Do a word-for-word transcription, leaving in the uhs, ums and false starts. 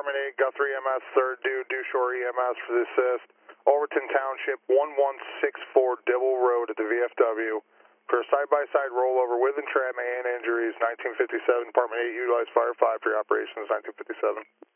Department eight, Guthrie E M S, third due, due shore E M S for the assist. Overton Township, one one six four Dibble Road at the V F W. For a side-by-side rollover with entrapment and injuries, nineteen fifty-seven, Department eight utilized Fire five for your operations, nineteen fifty-seven.